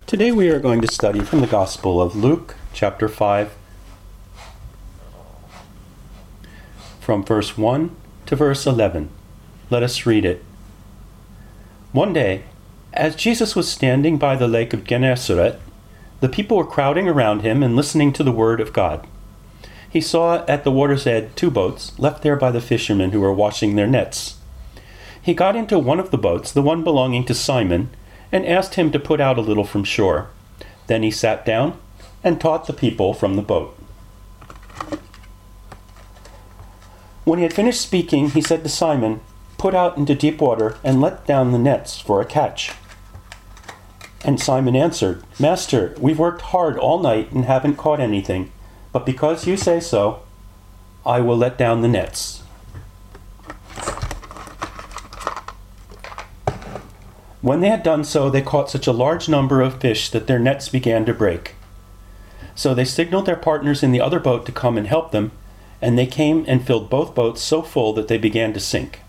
Today we are going to study from the Gospel of Luke, chapter 5, from verse 1 to verse 11. Let us read it. One day, as Jesus was standing by the lake of Gennesaret, the people were crowding around him and listening to the word of God. He saw at the water's edge 2 boats left there by the fishermen who were washing their nets. He got into one of the boats, the one belonging to Simon, and asked him to put out a little from shore. Then he sat down and taught the people from the boat. When he had finished speaking, he said to Simon, "Put out into deep water and let down the nets for a catch." And Simon answered, "Master, we've worked hard all night and haven't caught anything, but because you say so, I will let down the nets." When they had done so, they caught such a large number of fish that their nets began to break. So they signaled their partners in the other boat to come and help them, and they came and filled both boats so full that they began to sink.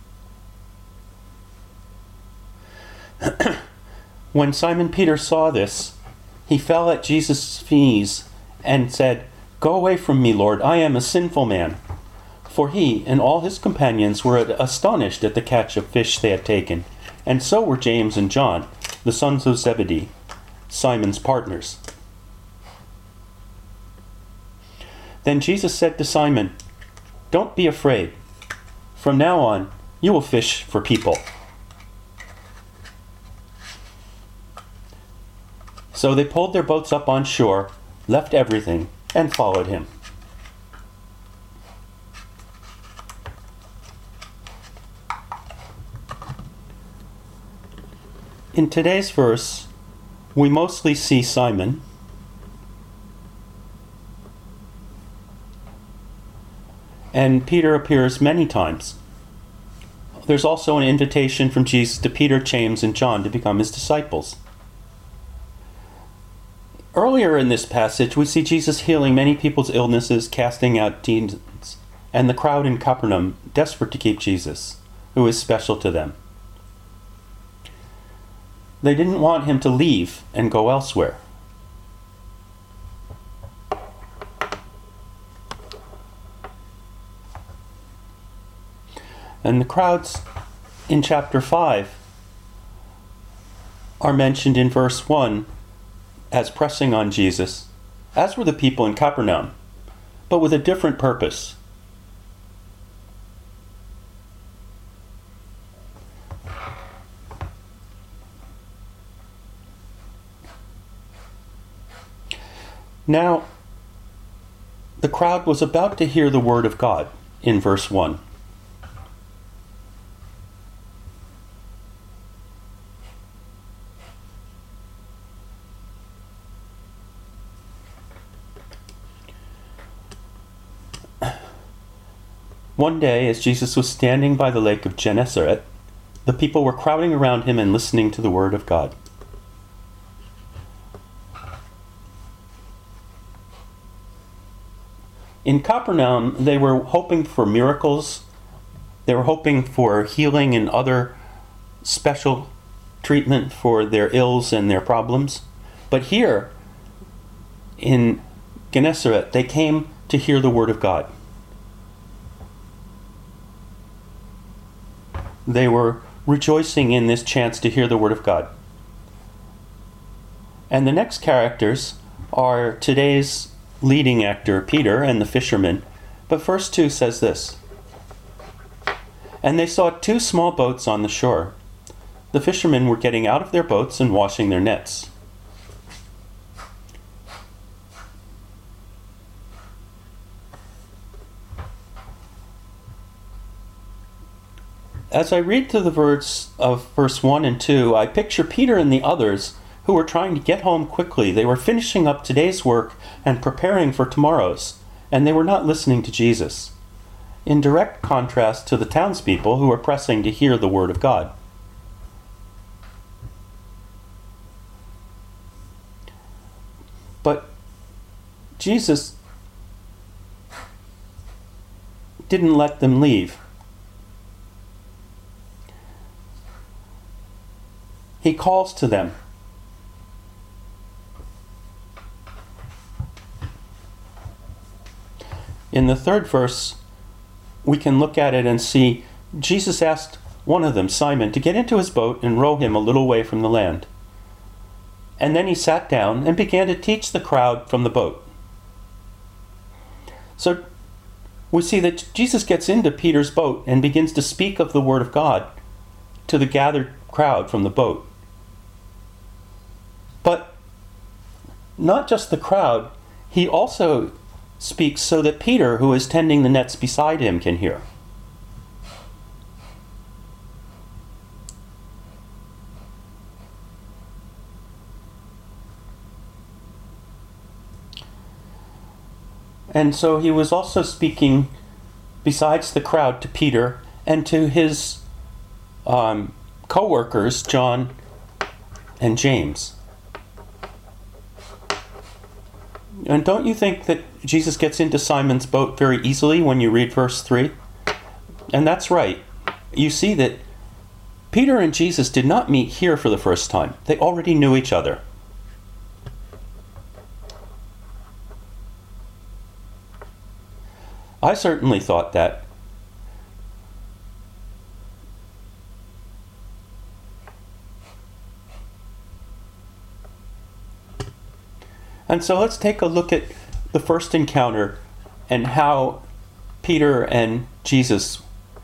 When Simon Peter saw this, he fell at Jesus' knees and said, "Go away from me, Lord, I am a sinful man." For he and all his companions were astonished at the catch of fish they had taken, and so were James and John, the sons of Zebedee, Simon's partners. Then Jesus said to Simon, "Don't be afraid. From now on, you will fish for people." So they pulled their boats up on shore, left everything, and followed him. In today's verse, we mostly see Simon, and Peter appears many times. There's also an invitation from Jesus to Peter, James, and John to become his disciples. Earlier in this passage, we see Jesus healing many people's illnesses, casting out demons, and the crowd in Capernaum desperate to keep Jesus, who is special to them. They didn't want him to leave and go elsewhere. And the crowds in chapter 5 are mentioned in verse 1 as pressing on Jesus, as were the people in Capernaum, but with a different purpose. Now, the crowd was about to hear the word of God in verse 1. One day, as Jesus was standing by the lake of Gennesaret, the people were crowding around him and listening to the word of God. In Capernaum, they were hoping for miracles. They were hoping for healing and other special treatment for their ills and their problems. But here, in Gennesaret, they came to hear the word of God. They were rejoicing in this chance to hear the word of God. And the next characters are today's leading actor, Peter, and the fishermen. But verse 2 says this, "And they saw 2 small boats on the shore. The fishermen were getting out of their boats and washing their nets." As I read through the words of verse 1 and 2, I picture Peter and the others who were trying to get home quickly. They were finishing up today's work and preparing for tomorrow's, and they were not listening to Jesus, in direct contrast to the townspeople who were pressing to hear the word of God. But Jesus didn't let them leave. He calls to them. In the third verse, we can look at it and see Jesus asked one of them, Simon, to get into his boat and row him a little way from the land. And then he sat down and began to teach the crowd from the boat. So we see that Jesus gets into Peter's boat and begins to speak of the Word of God to the gathered crowd from the boat. But not just the crowd, he also speaks so that Peter, who is tending the nets beside him, can hear. And so he was also speaking, besides the crowd, to Peter and to his co-workers, John and James. And don't you think that Jesus gets into Simon's boat very easily when you read verse 3? And that's right. You see that Peter and Jesus did not meet here for the first time. They already knew each other. I certainly thought that. And so let's take a look at the first encounter and how Peter and Jesus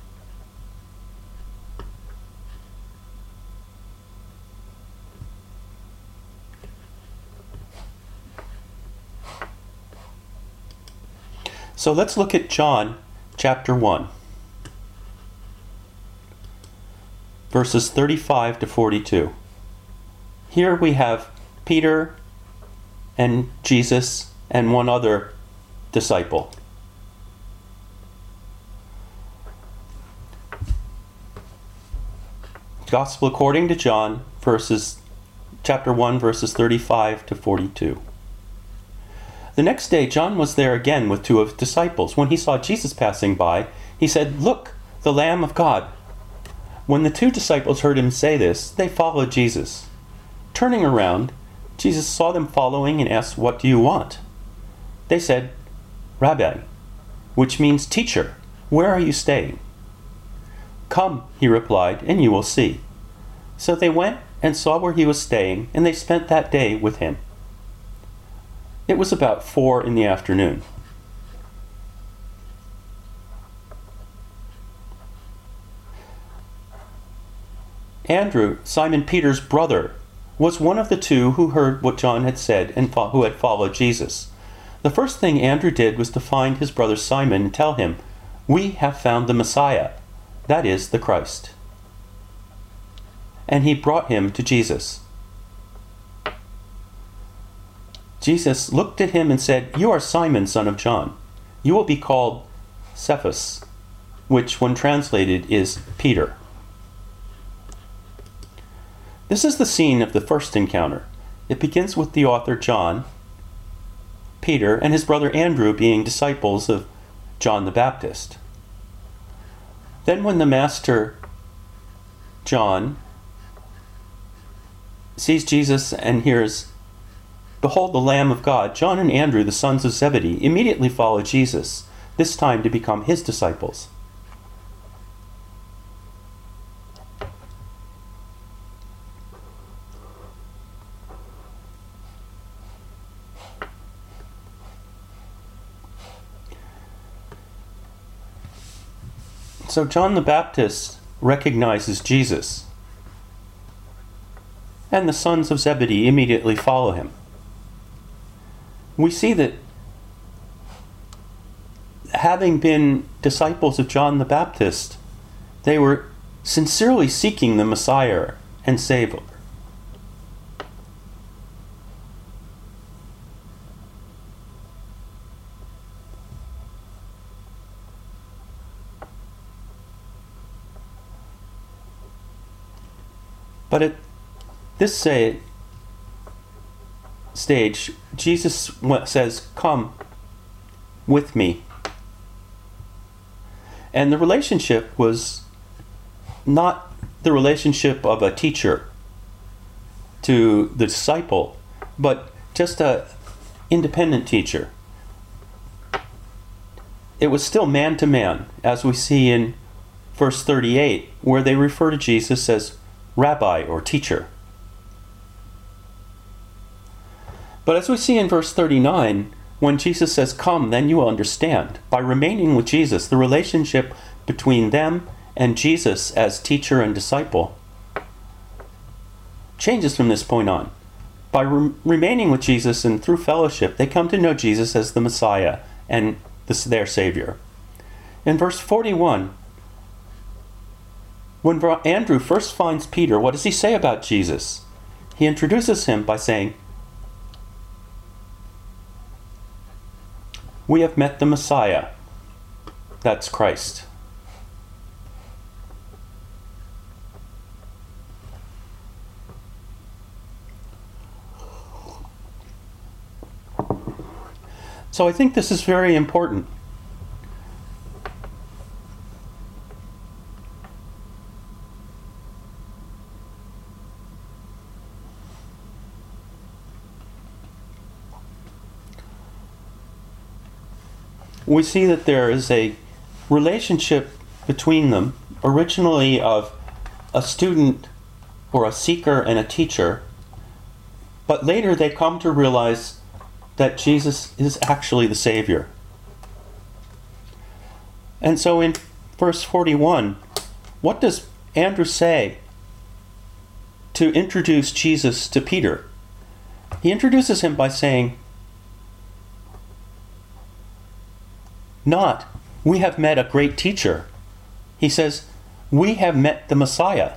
So let's look at John chapter 1, verses 35 to 42. Here we have Peter and Jesus and one other disciple. Gospel according to John, chapter 1, verses 35 to 42. The next day, John was there again with two of his disciples. When he saw Jesus passing by, he said, "Look, the Lamb of God." When the two disciples heard him say this, they followed Jesus. Turning around, Jesus saw them following and asked, "What do you want?" They said, "Rabbi," which means teacher, "where are you staying?" "Come," he replied, "and you will see." So they went and saw where he was staying, and they spent that day with him. It was about 4 p.m. Andrew, Simon Peter's brother, was one of the two who heard what John had said and who had followed Jesus. The first thing Andrew did was to find his brother Simon and tell him, "We have found the Messiah," that is, the Christ. And he brought him to Jesus. Jesus looked at him and said, "You are Simon, son of John. You will be called Cephas," which, when translated, is Peter. This is the scene of the first encounter. It begins with the author John, Peter, and his brother Andrew being disciples of John the Baptist. Then when the master, John, sees Jesus and hears, "Behold the Lamb of God," John and Andrew, the sons of Zebedee, immediately follow Jesus, this time to become his disciples. So John the Baptist recognizes Jesus, and the sons of Zebedee immediately follow him. We see that having been disciples of John the Baptist, they were sincerely seeking the Messiah and Savior. But at this stage, Jesus says, "Come with me." And the relationship was not the relationship of a teacher to the disciple, but just an independent teacher. it was still man to man, as we see in verse 38, where they refer to Jesus as rabbi or teacher. But as we see in verse 39, when Jesus says, "Come, then you will understand," by remaining with Jesus, the relationship between them and Jesus as teacher and disciple changes from this point on. By remaining with Jesus and through fellowship, they come to know Jesus as the Messiah and their Savior. In verse 41, when Andrew first finds Peter, what does he say about Jesus? He introduces him by saying, "We have met the Messiah." That's Christ. So I think this is very important. We see that there is a relationship between them, originally of a student or a seeker and a teacher, but later they come to realize that Jesus is actually the Savior. And so in verse 41, what does Andrew say to introduce Jesus to Peter? He introduces him by saying, not, "We have met a great teacher." He says, "We have met the Messiah."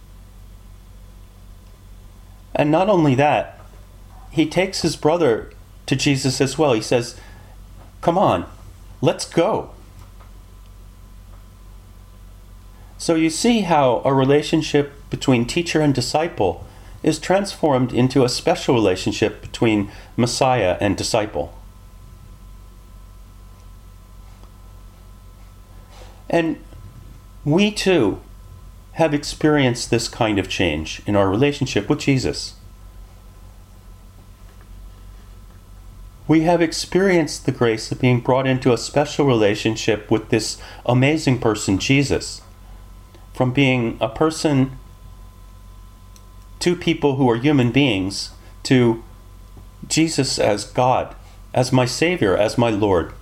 And not only that, he takes his brother to Jesus as well. He says, "Come on, let's go." So you see how a relationship between teacher and disciple is transformed into a special relationship between Messiah and disciple. And we too have experienced this kind of change in our relationship with Jesus. We have experienced the grace of being brought into a special relationship with this amazing person, Jesus. From being a person to people who are human beings, to Jesus as God, as my Savior, as my Lord.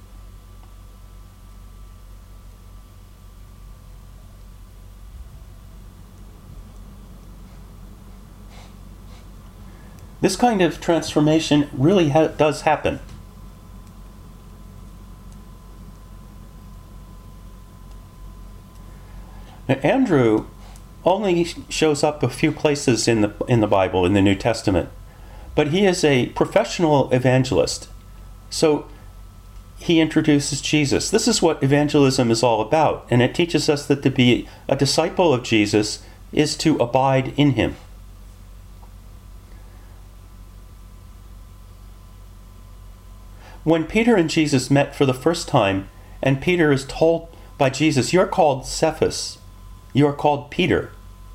This kind of transformation really does happen. Now, Andrew only shows up a few places in the Bible, in the New Testament, but he is a professional evangelist. So he introduces Jesus. This is what evangelism is all about, and it teaches us that to be a disciple of Jesus is to abide in him. When Peter and Jesus met for the first time, and Peter is told by Jesus, "You're called Cephas, you are called Peter,"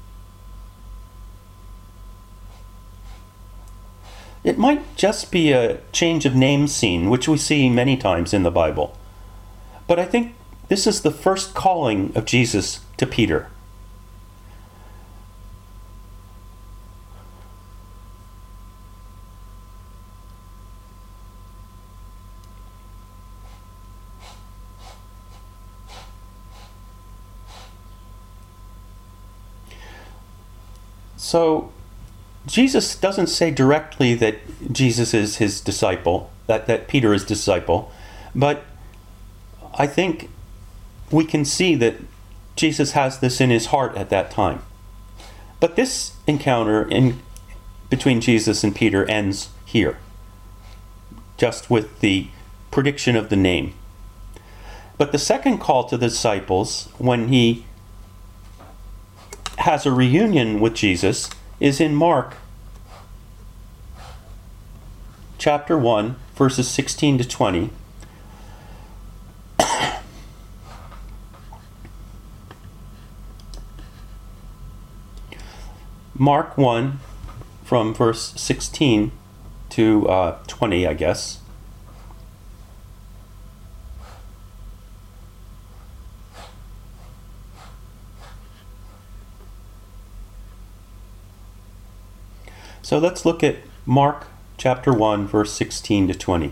it might just be a change of name scene, which we see many times in the Bible. But I think this is the first calling of Jesus to Peter. So Jesus doesn't say directly that Jesus is his disciple, that Peter is disciple, but I think we can see that Jesus has this in his heart at that time. But this encounter between Jesus and Peter ends here, just with the prediction of the name. But the second call to the disciples, when he has a reunion with Jesus, is in Mark chapter 1, verses 16 to 20. Mark 1, from verse 16 to 20, I guess. So let's look at Mark chapter 1, verse 16 to 20.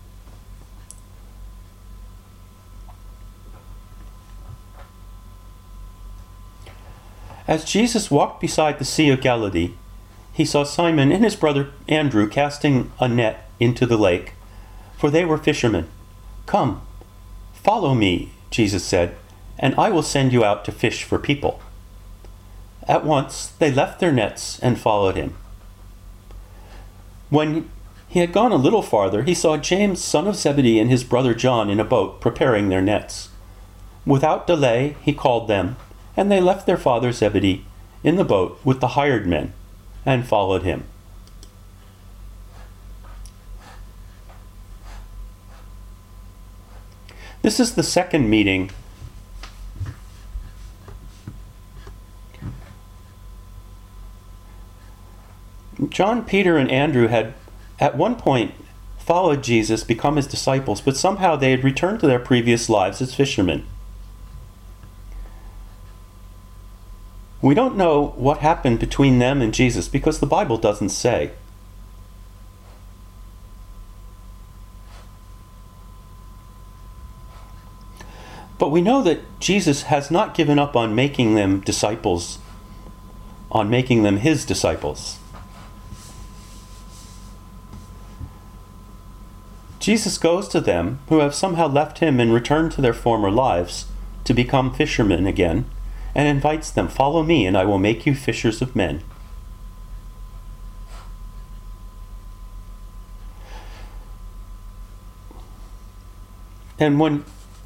As Jesus walked beside the Sea of Galilee, he saw Simon and his brother Andrew casting a net into the lake, for they were fishermen. "Come, follow me," Jesus said, "and I will send you out to fish for people." At once they left their nets and followed him. When he had gone a little farther, he saw James, son of Zebedee, and his brother John in a boat preparing their nets. Without delay he called them, and they left their father Zebedee in the boat with the hired men and followed him. This is the second meeting John, Peter, and Andrew had at one point followed Jesus, become his disciples, but somehow they had returned to their previous lives as fishermen. We don't know what happened between them and Jesus because the Bible doesn't say. But we know that Jesus has not given up on making them disciples, on making them his disciples. Jesus goes to them who have somehow left him and returned to their former lives to become fishermen again, and invites them, "Follow me, and I will make you fishers of men." And when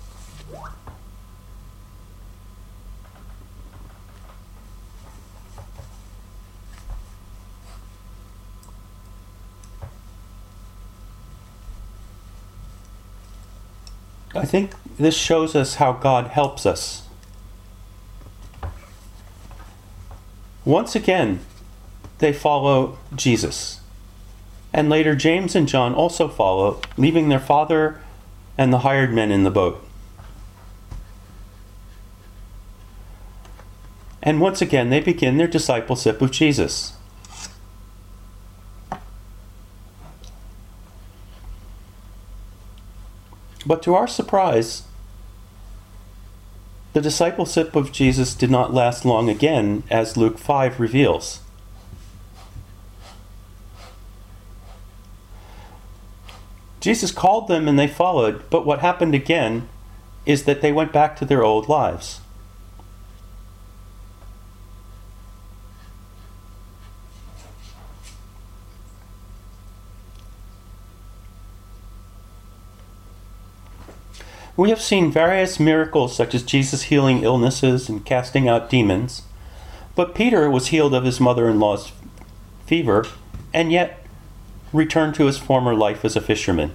I think this shows us how God helps us. Once again, they follow Jesus. And later, James and John also follow, leaving their father and the hired men in the boat. And once again, they begin their discipleship of Jesus. But to our surprise, the discipleship of Jesus did not last long again, as Luke 5 reveals. Jesus called them and they followed, but what happened again is that they went back to their old lives. We have seen various miracles such as Jesus healing illnesses and casting out demons, but Peter was healed of his mother-in-law's fever and yet returned to his former life as a fisherman.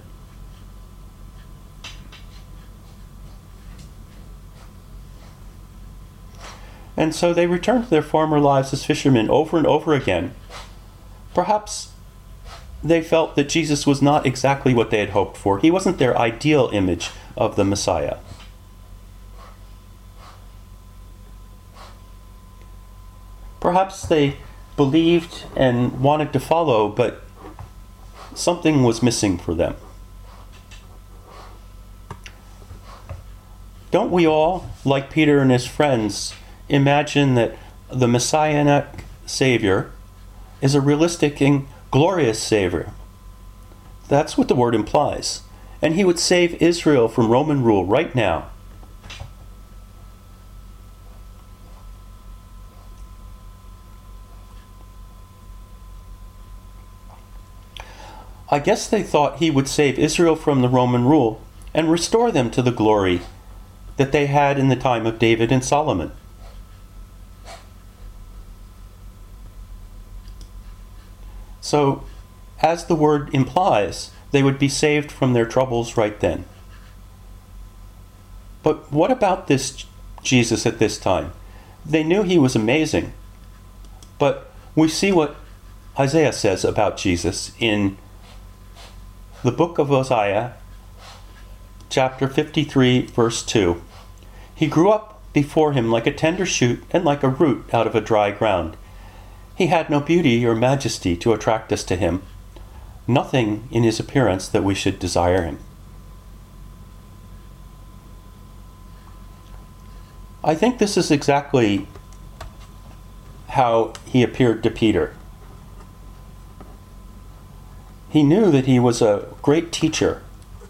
And so they returned to their former lives as fishermen over and over again. Perhaps they felt that Jesus was not exactly what they had hoped for. He wasn't their ideal image of the Messiah. Perhaps they believed and wanted to follow, but something was missing for them. Don't we all, like Peter and his friends, imagine that the Messianic Savior is a realistic and glorious Savior? That's what the word implies. And he would save Israel from Roman rule right now. I guess they thought he would save Israel from the Roman rule and restore them to the glory that they had in the time of David and Solomon. So, as the word implies, they would be saved from their troubles right then. But what about this Jesus at this time? They knew he was amazing. But we see what Isaiah says about Jesus in the book of Isaiah, chapter 53, verse 2. He grew up before him like a tender shoot and like a root out of a dry ground. He had no beauty or majesty to attract us to him, nothing in his appearance that we should desire him. I think this is exactly how he appeared to Peter. He knew that he was a great teacher,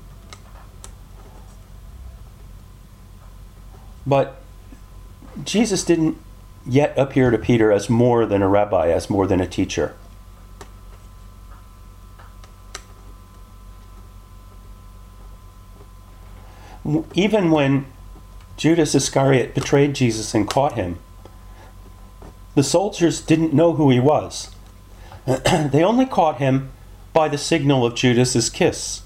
but Jesus didn't yet appear to Peter as more than a rabbi, as more than a teacher. Even when Judas Iscariot betrayed Jesus and caught him, the soldiers didn't know who he was. They only caught him by the signal of Judas's kiss.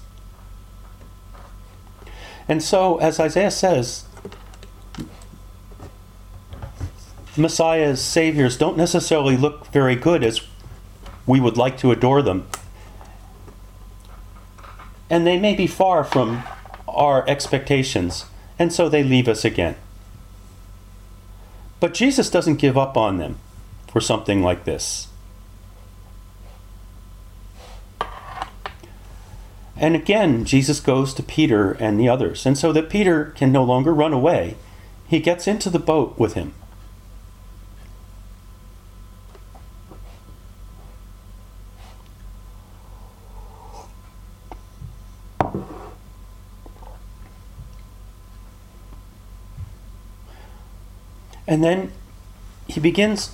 And so, as Isaiah says, Messiah's saviors don't necessarily look very good as we would like to adore them. And they may be far from our expectations, and so they leave us again. But Jesus doesn't give up on them for something like this. And again, Jesus goes to Peter and the others, and so that Peter can no longer run away, he gets into the boat with him. And then he begins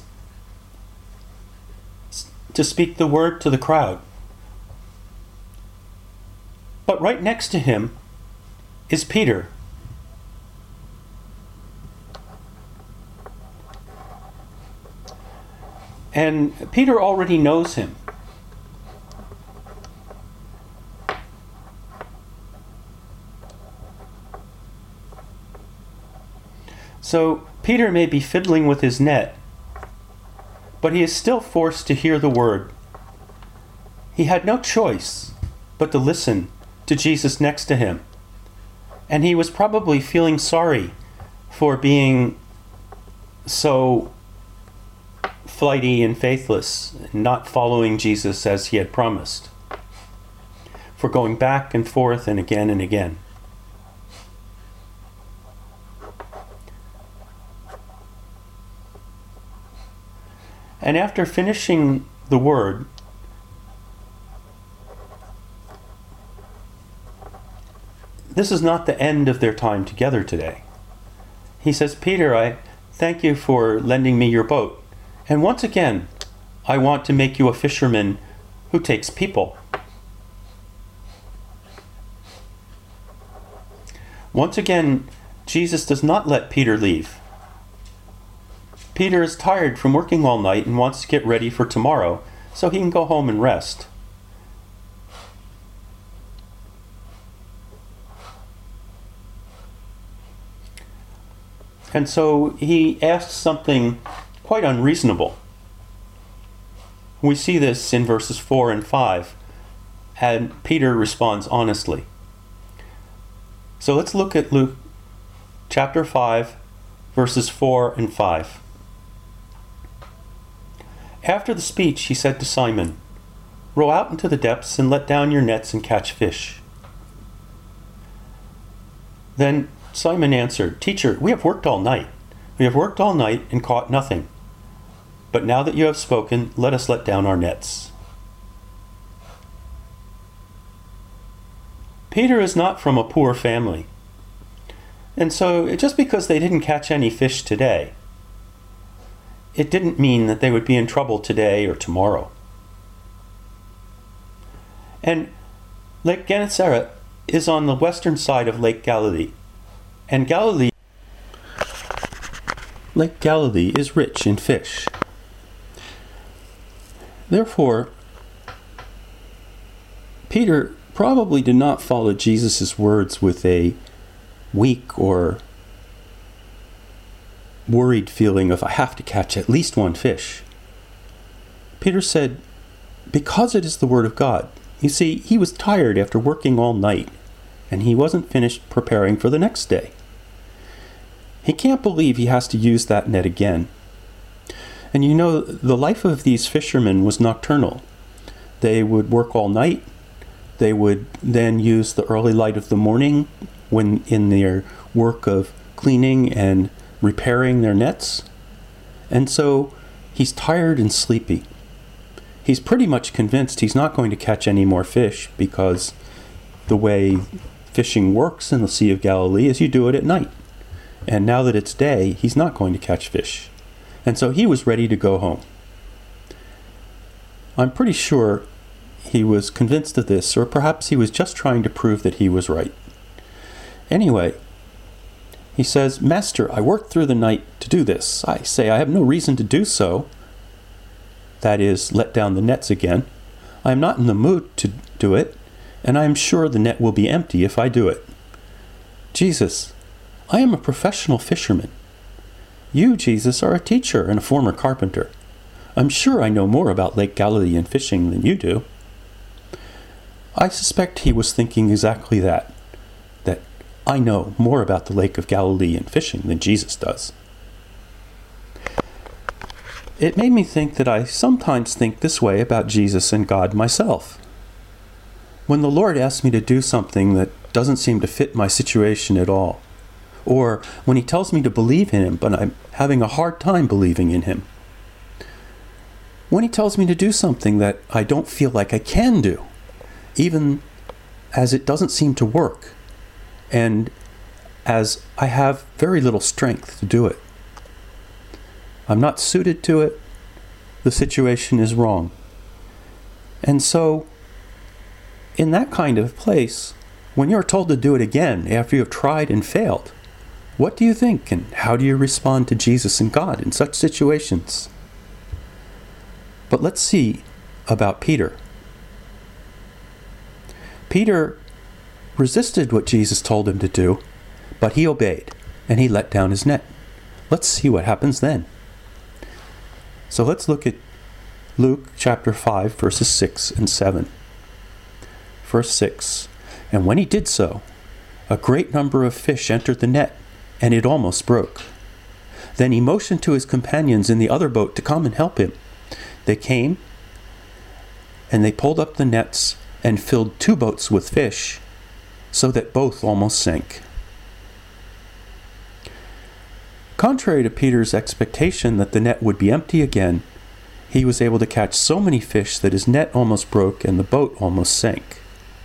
to speak the word to the crowd. But right next to him is Peter. And Peter already knows him. So Peter may be fiddling with his net, but he is still forced to hear the word. He had no choice but to listen to Jesus next to him. And he was probably feeling sorry for being so flighty and faithless, and not following Jesus as he had promised, for going back and forth and again and again. And after finishing the word, this is not the end of their time together today. He says, Peter, I thank you for lending me your boat. And once again, I want to make you a fisherman who takes people. Once again, Jesus does not let Peter leave. Peter is tired from working all night and wants to get ready for tomorrow so he can go home and rest. And so he asks something quite unreasonable. We see this in verses 4 and 5, and Peter responds honestly. So let's look at Luke chapter 5, verses 4 and 5. After the speech, he said to Simon, "Row out into the depths and let down your nets and catch fish." Then Simon answered, "Teacher, we have worked all night. We have worked all night and caught nothing. But now that you have spoken, let us let down our nets." Peter is not from a poor family. And so just because they didn't catch any fish today, it didn't mean that they would be in trouble today or tomorrow. And Lake Gennesaret is on the western side of Lake Galilee. And Lake Galilee is rich in fish. Therefore, Peter probably did not follow Jesus' words with a weak or worried feeling of, I have to catch at least one fish. Peter said, because it is the word of God. You see, he was tired after working all night, and he wasn't finished preparing for the next day. He can't believe he has to use that net again. And you know, the life of these fishermen was nocturnal. They would work all night. They would then use the early light of the morning when in their work of cleaning and repairing their nets. And so he's tired and sleepy. He's pretty much convinced he's not going to catch any more fish because the way fishing works in the Sea of Galilee is you do it at night. And now that it's day, he's not going to catch fish. And so he was ready to go home. I'm pretty sure he was convinced of this, or perhaps he was just trying to prove that he was right. Anyway, he says, "Master, I worked through the night to do this. I say I have no reason to do so." That is, let down the nets again. "I am not in the mood to do it, and I am sure the net will be empty if I do it." "Jesus, I am a professional fisherman. You, Jesus, are a teacher and a former carpenter. I'm sure I know more about Lake Galilee and fishing than you do." I suspect he was thinking exactly that I know more about the Lake of Galilee and fishing than Jesus does. It made me think that I sometimes think this way about Jesus and God myself. When the Lord asks me to do something that doesn't seem to fit my situation at all, or when he tells me to believe in him, but I'm having a hard time believing in him, when he tells me to do something that I don't feel like I can do, even as it doesn't seem to work, and as I have very little strength to do it. I'm not suited to it. The situation is wrong. And so, in that kind of place, when you're told to do it again after you have tried and failed, what do you think, and how do you respond to Jesus and God in such situations? But let's see about Peter. Peter resisted what Jesus told him to do, but he obeyed, and he let down his net. Let's see what happens then. So let's look at Luke chapter 5, verses 6 and 7. Verse 6, "And when he did so, a great number of fish entered the net, and it almost broke. Then he motioned to his companions in the other boat to come and help him. They came, and they pulled up the nets and filled 2 boats with fish, so that both almost sank." Contrary to Peter's expectation that the net would be empty again, he was able to catch so many fish that his net almost broke and the boat almost sank.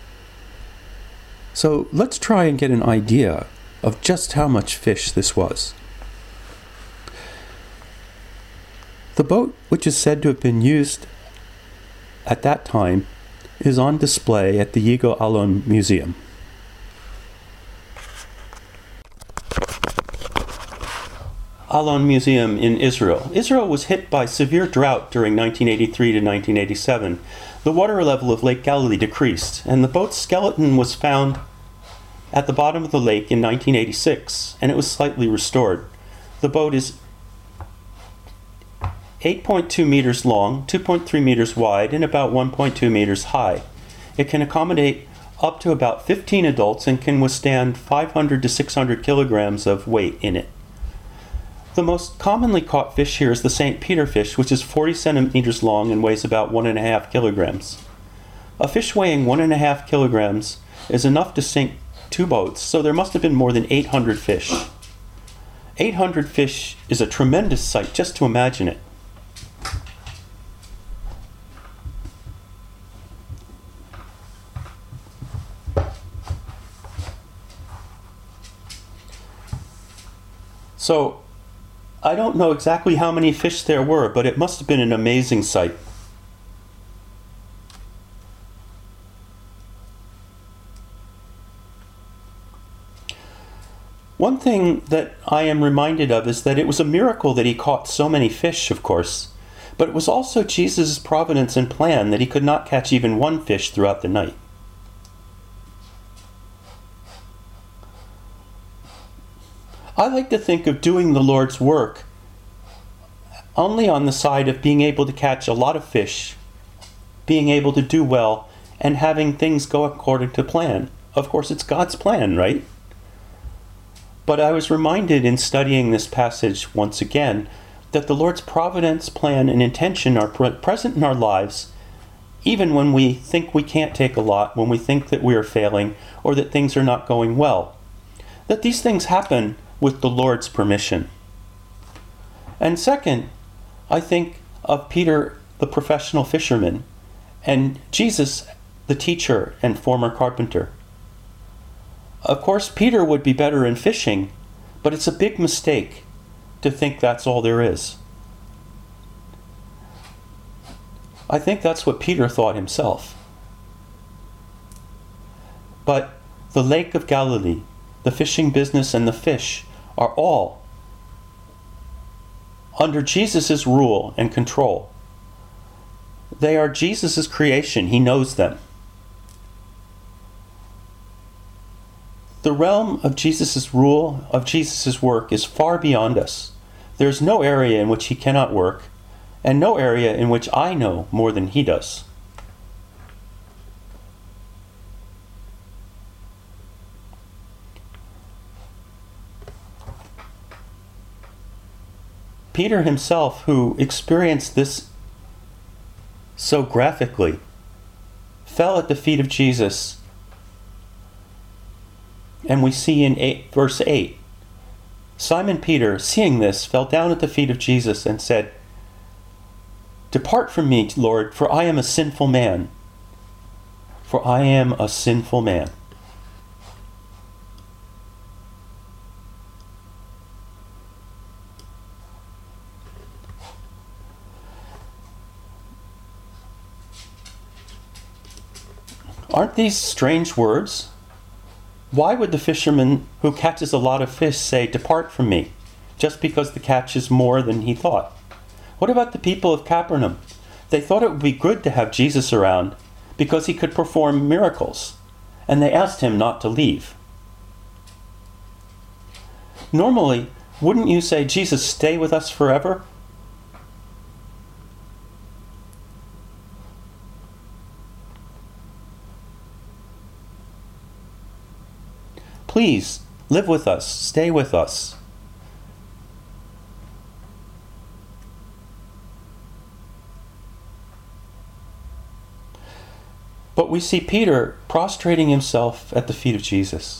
So let's try and get an idea of just how much fish this was. The boat, which is said to have been used at that time, is on display at the Yigal Allon Museum. Allon Museum in Israel. Israel was hit by severe drought during 1983 to 1987. The water level of Lake Galilee decreased, and the boat's skeleton was found at the bottom of the lake in 1986, and it was slightly restored. The boat is 8.2 meters long, 2.3 meters wide, and about 1.2 meters high. It can accommodate up to about 15 adults and can withstand 500 to 600 kilograms of weight in it. The most commonly caught fish here is the St. Peter fish, which is 40 centimeters long and weighs about 1.5 kilograms. A fish weighing 1.5 kilograms is enough to sink 2 boats, so there must have been more than 800 fish. 800 fish is a tremendous sight, just to imagine it. So, I don't know exactly how many fish there were, but it must have been an amazing sight. One thing that I am reminded of is that it was a miracle that he caught so many fish, of course, but it was also Jesus' providence and plan that he could not catch even one fish throughout the night. I like to think of doing the Lord's work only on the side of being able to catch a lot of fish, being able to do well, and having things go according to plan. Of course, it's God's plan, right? But I was reminded in studying this passage once again that the Lord's providence, plan, and intention are present in our lives, even when we think we can't take a lot, when we think that we are failing, or that things are not going well. That these things happen with the Lord's permission. And second, I think of Peter, the professional fisherman, and Jesus, the teacher and former carpenter. Of course, Peter would be better in fishing, but it's a big mistake to think that's all there is. I think that's what Peter thought himself. But the Lake of Galilee, the fishing business, and the fish are all under Jesus' rule and control. They are Jesus' creation. He knows them. The realm of Jesus' rule, of Jesus' work, is far beyond us. There is no area in which he cannot work, and no area in which I know more than he does. Peter himself, who experienced this so graphically, fell at the feet of Jesus. And we see in verse 8, Simon Peter, seeing this, fell down at the feet of Jesus and said, "Depart from me, Lord, for I am a sinful man." For I am a sinful man. Aren't these strange words? Why would the fisherman who catches a lot of fish say, "Depart from me," just because the catch is more than he thought? What about the people of Capernaum? They thought it would be good to have Jesus around because he could perform miracles, and they asked him not to leave. Normally, wouldn't you say, "Jesus, stay with us forever"? Please, live with us, stay with us. But we see Peter prostrating himself at the feet of Jesus.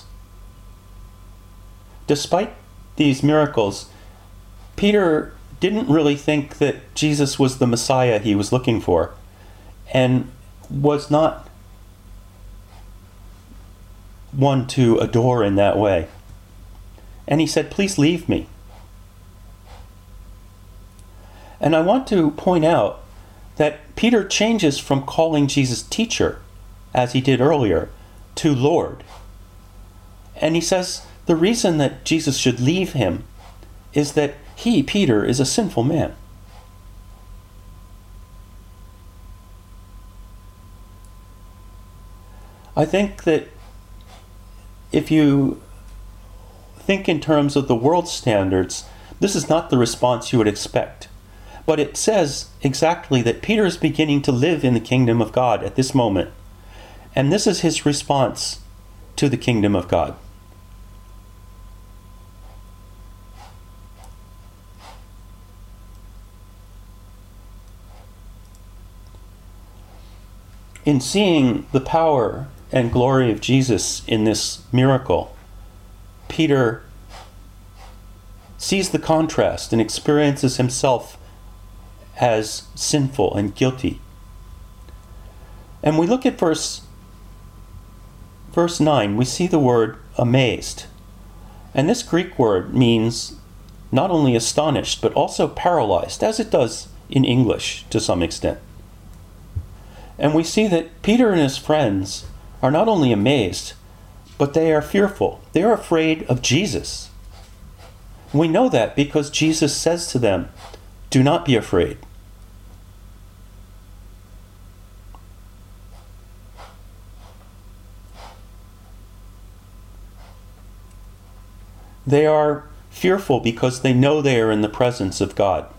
Despite these miracles, Peter didn't really think that Jesus was the Messiah he was looking for, and was not one to adore in that way. And he said, "Please leave me." And I want to point out that Peter changes from calling Jesus teacher, as he did earlier, to Lord. And he says the reason that Jesus should leave him is that he, Peter, is a sinful man. I think that if you think in terms of the world's standards, this is not the response you would expect. But it says exactly that Peter is beginning to live in the kingdom of God at this moment. And this is his response to the kingdom of God. In seeing the power and glory of Jesus in this miracle, Peter sees the contrast and experiences himself as sinful and guilty. And we look at verse 9, we see the word amazed. And this Greek word means not only astonished, but also paralyzed, as it does in English to some extent. And we see that Peter and his friends are not only amazed, but they are fearful. They are afraid of Jesus. We know that because Jesus says to them, "Do not be afraid." They are fearful because they know they are in the presence of God.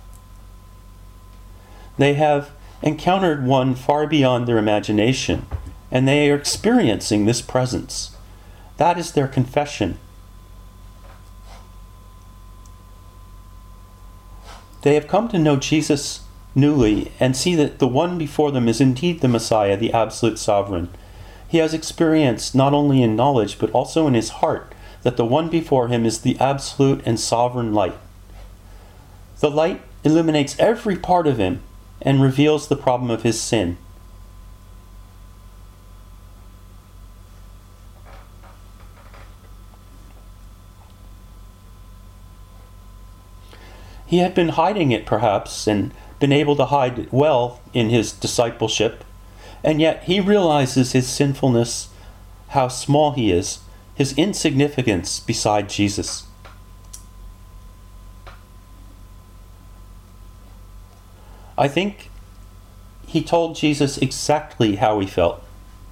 They have encountered one far beyond their imagination, and they are experiencing this presence. That is their confession. They have come to know Jesus newly and see that the one before them is indeed the Messiah, the absolute sovereign. He has experienced not only in knowledge but also in his heart that the one before him is the absolute and sovereign light. The light illuminates every part of him and reveals the problem of his sin. He had been hiding it, perhaps, and been able to hide it well in his discipleship, and yet he realizes his sinfulness, how small he is, his insignificance beside Jesus. I think he told Jesus exactly how he felt.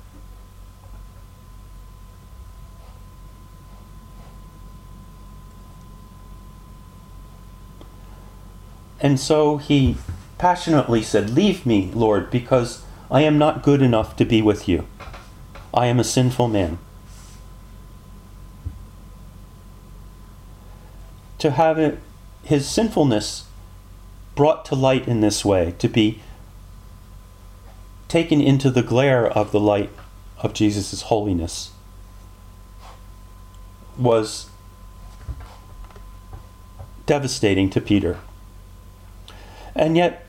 And so he passionately said, "Leave me, Lord, because I am not good enough to be with you. I am a sinful man." To have his sinfulness brought to light in this way, to be taken into the glare of the light of Jesus' holiness, was devastating to Peter. And yet,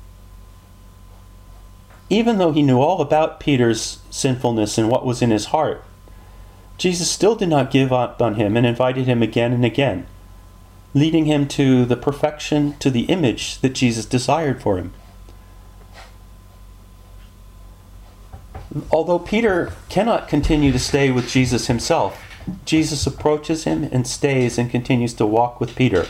even though he knew all about Peter's sinfulness and what was in his heart, Jesus still did not give up on him and invited him again and again, leading him to the perfection, to the image that Jesus desired for him. Although Peter cannot continue to stay with Jesus himself, Jesus approaches him and stays and continues to walk with Peter.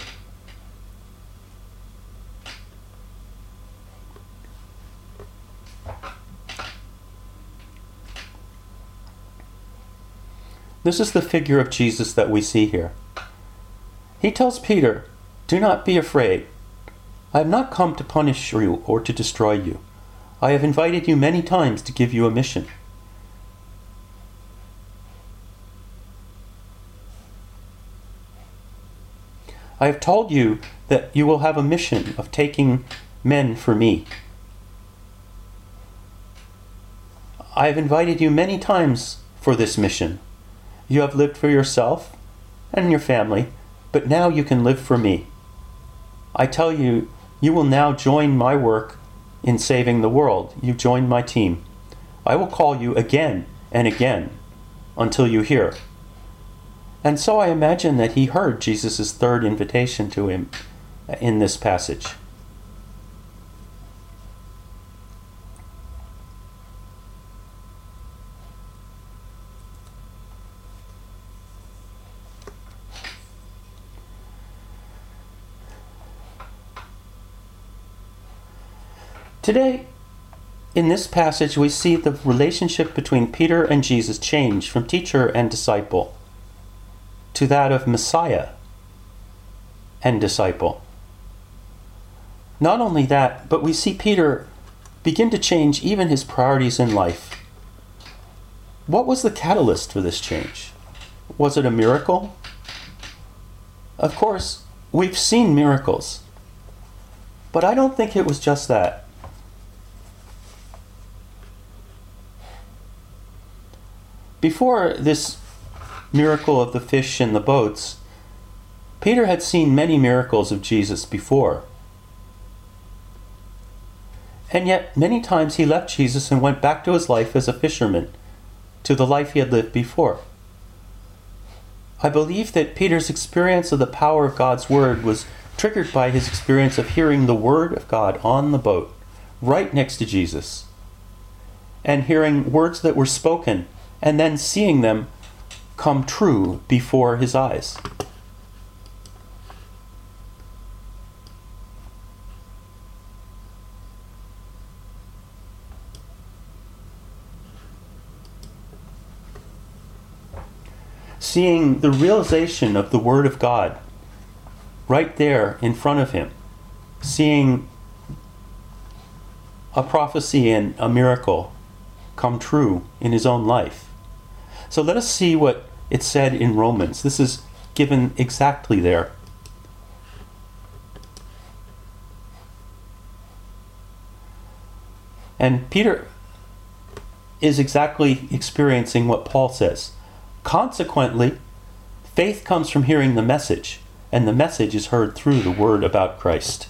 This is the figure of Jesus that we see here. He tells Peter, "Do not be afraid. I have not come to punish you or to destroy you. I have invited you many times to give you a mission." I have told you that you will have a mission of taking men for me. I have invited you many times for this mission. You have lived for yourself and your family, but now you can live for me. I tell you, you will now join my work in saving the world. You join my team. I will call you again and again until you hear. And so I imagine that he heard Jesus' third invitation to him in this passage. Today, in this passage, we see the relationship between Peter and Jesus change from teacher and disciple to that of Messiah and disciple. Not only that, but we see Peter begin to change even his priorities in life. What was the catalyst for this change? Was it a miracle? Of course, we've seen miracles, but I don't think it was just that. Before this miracle of the fish and the boats, Peter had seen many miracles of Jesus before. And yet, many times he left Jesus and went back to his life as a fisherman, to the life he had lived before. I believe that Peter's experience of the power of God's word was triggered by his experience of hearing the word of God on the boat, right next to Jesus, and hearing words that were spoken and then seeing them come true before his eyes. Seeing the realization of the Word of God right there in front of him. Seeing a prophecy and a miracle come true in his own life. So let us see what it said in Romans. This is given exactly there. And Peter is exactly experiencing what Paul says. Consequently, faith comes from hearing the message, and the message is heard through the word about Christ.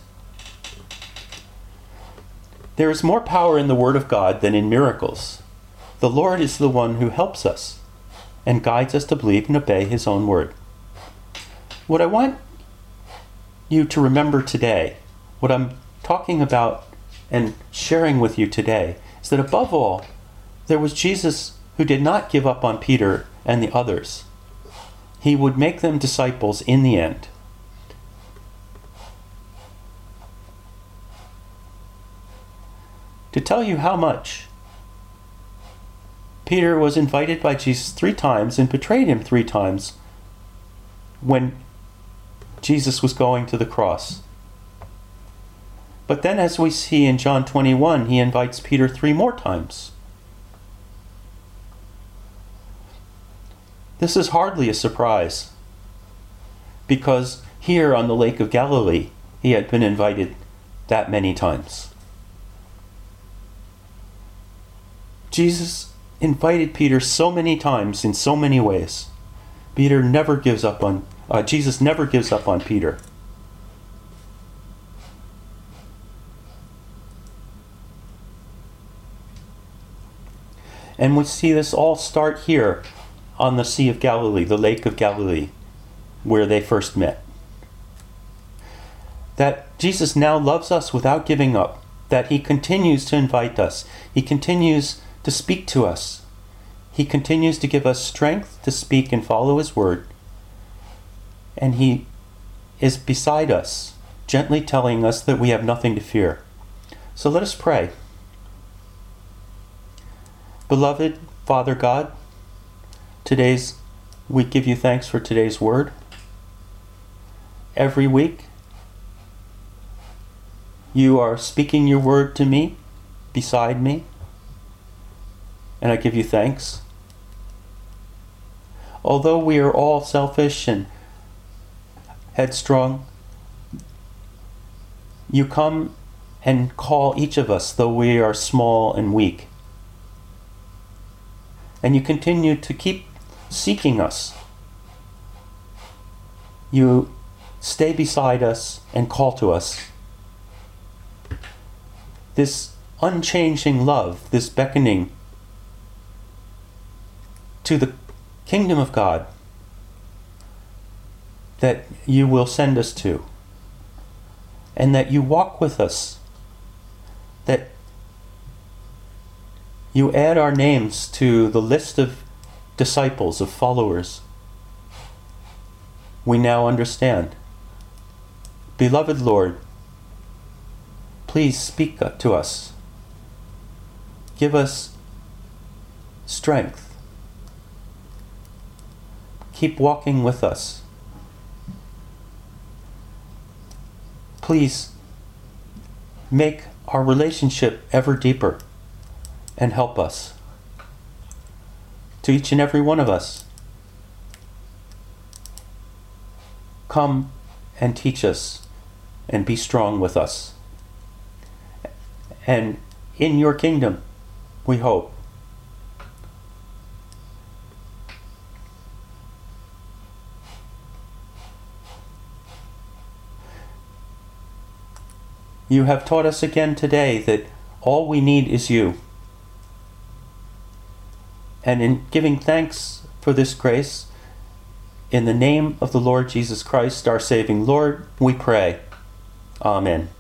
There is more power in the word of God than in miracles. The Lord is the one who helps us and guides us to believe and obey his own word. What I want you to remember today, what I'm talking about and sharing with you today, is that above all, there was Jesus who did not give up on Peter and the others. He would make them disciples in the end. To tell you how much, Peter was invited by Jesus 3 times and betrayed him 3 times when Jesus was going to the cross. But then, as we see in John 21, he invites Peter 3 more times. This is hardly a surprise, because here on the Lake of Galilee, he had been invited that many times. Jesus invited Peter so many times in so many ways. Jesus never gives up on Peter. And we see this all start here on the Sea of Galilee, the Lake of Galilee, where they first met. That Jesus now loves us without giving up, that he continues to invite us, he continues to speak to us, he continues to give us strength to speak and follow his word, and he is beside us, gently telling us that we have nothing to fear. So let us pray. Beloved Father God, we give you thanks for today's word. Every week, you are speaking your word to me, beside me, and I give you thanks. Although we are all selfish and headstrong, you come and call each of us, though we are small and weak. And you continue to keep seeking us. You stay beside us and call to us. This unchanging love, this beckoning to the kingdom of God that you will send us to, and that you walk with us, that you add our names to the list of disciples, of followers. We now understand. Beloved Lord, please speak to us. Give us strength. Keep walking with us. Please make our relationship ever deeper and help us. To each and every one of us, come and teach us and be strong with us. And in your kingdom, we hope. You have taught us again today that all we need is you. And in giving thanks for this grace, in the name of the Lord Jesus Christ, our saving Lord, we pray. Amen.